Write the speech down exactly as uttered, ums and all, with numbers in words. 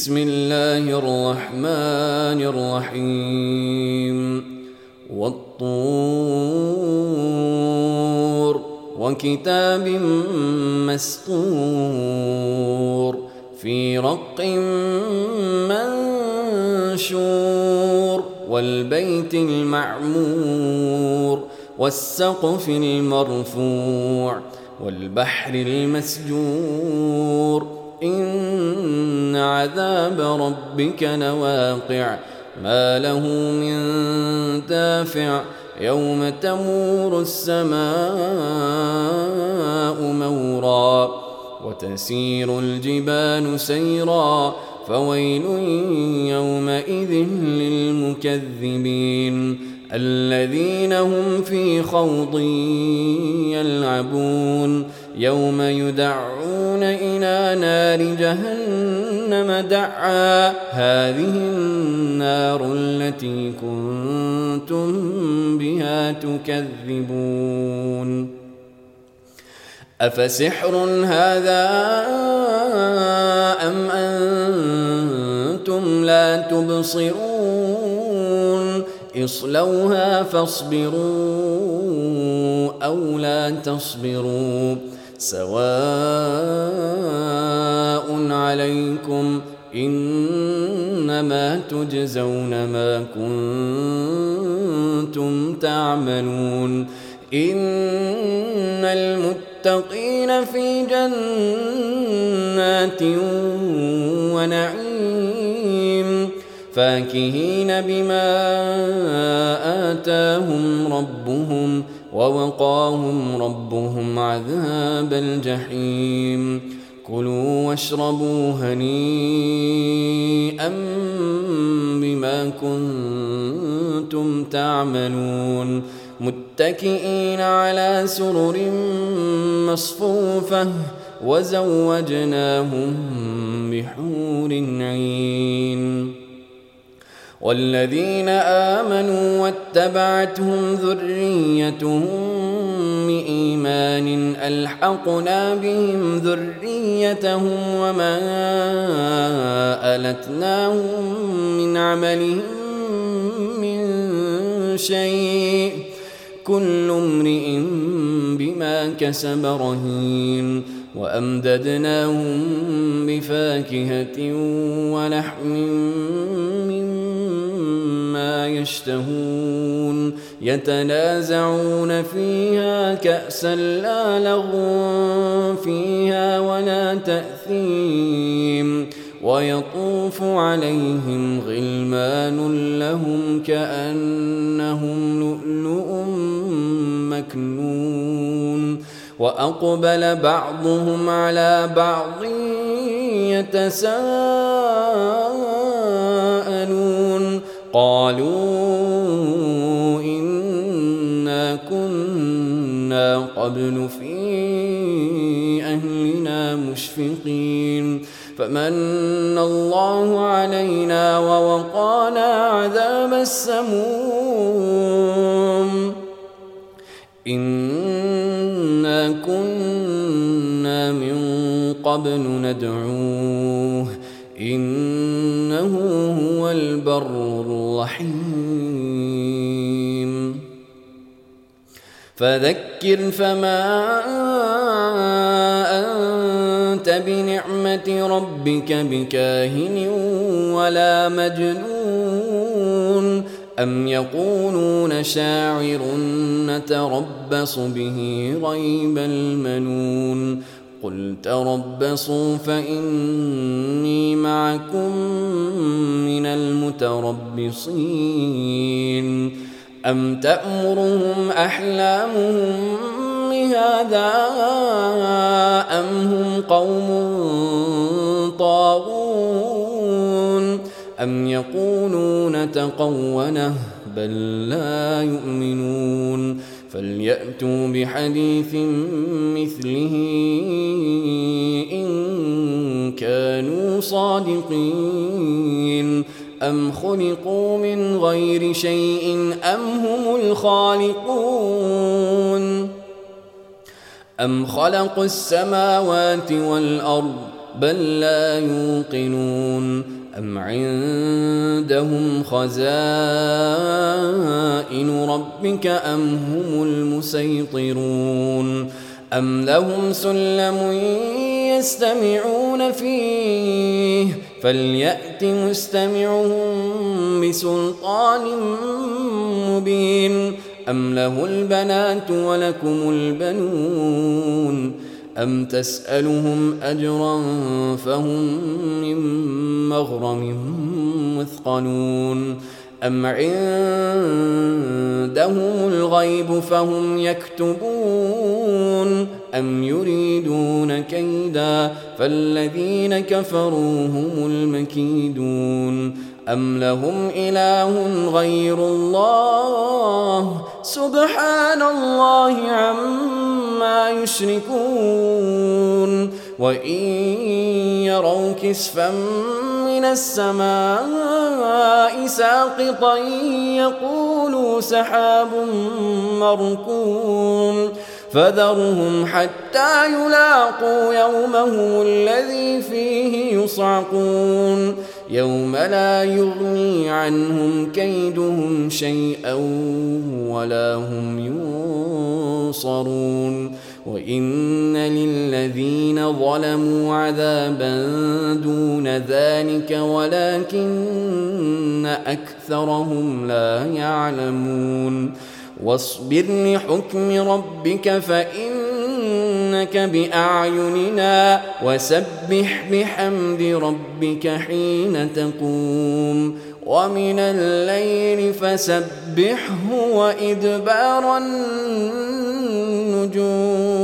بسم الله الرحمن الرحيم والطور وكتاب مسطور في رق منشور والبيت المعمور والسقف المرفوع والبحر المسجور إن عذاب ربك لواقع ما له من دافع يوم تمور السماء مورا وتسير الجبال سيرا فويل يومئذ للمكذبين الذين هم في خوض يلعبون يوم يدعون إلى نار جهنم دعا هذه النار التي كنتم بها تكذبون أفسحر هذا أم أنتم لا تبصرون اصلوها فاصبروا أو لا تصبروا سواء عليكم إنما تجزون ما كنتم تعملون إن المتقين في جنات ونعيم فاكهين بما آتاهم ربهم ووقاهم ربهم عذاب الجحيم كلوا واشربوا هنيئا بما كنتم تعملون متكئين على سرر مصفوفة وزوجناهم بحور عين والذين آمنوا واتبعتهم ذريتهم بإيمان ألحقنا بهم ذريتهم وما ألتناهم من عملهم من شيء كل امرئ بما كسب رهين وأمددناهم بفاكهة ولحم مما يشتهون يتنازعون فيها كأسا لا لغو فيها ولا تأثيم ويطوف عليهم غلمان لهم كأنهم لؤلؤ مكنون وأقبل بعضهم على بعض يتساءلون قالوا إنا كنا قبل في أهلنا مشفقين فمن الله علينا ووقانا عذاب السموم إنا كنا من قبل ندعوه إنه هو البر الرحيم فذكر فما أنت بنعمة ربك بكاهن ولا مجنون أم يقولون شاعر نتربص به ريب المنون قل تربصوا فإني معكم من المتربصين أم تأمرهم أحلامهم بهذا أم هم قوم طاغون أم يقولون تقوله بل لا يؤمنون فليأتوا بحديث مثله إن كانوا صادقين أم خلقوا من غير شيء أم هم الخالقون أم خلقوا السماوات والأرض بل لا يوقنون أم عندهم خزائن ربك أم هم المسيطرون أم لهم سلم يستمعون فيه فليأت مستمعهم بسلطان مبين أم له البنات ولكم البنون أم تسألهم أجرا فهم من مغرم مثقلون أم عندهم الغيب فهم يكتبون أم يريدون كيدا فالذين كفروا هم المكيدون أم لهم إله غير الله سبحان الله عما يشركون وإن يروا كسفا من السماء ساقطا يقولوا سحاب مركوم فذرهم حتى يلاقوا يومهم الذي فيه يصعقون يوم لا يغني عنهم كيدهم شيئا ولا هم ينصرون وإن للذين ظلموا عذابا دون ذلك ولكن أكثرهم لا يعلمون واصبر لحكم ربك فإنك بأعيننا وسبح بحمد ربك حين تقوم ومن الليل فسبحه وإدبار النجوم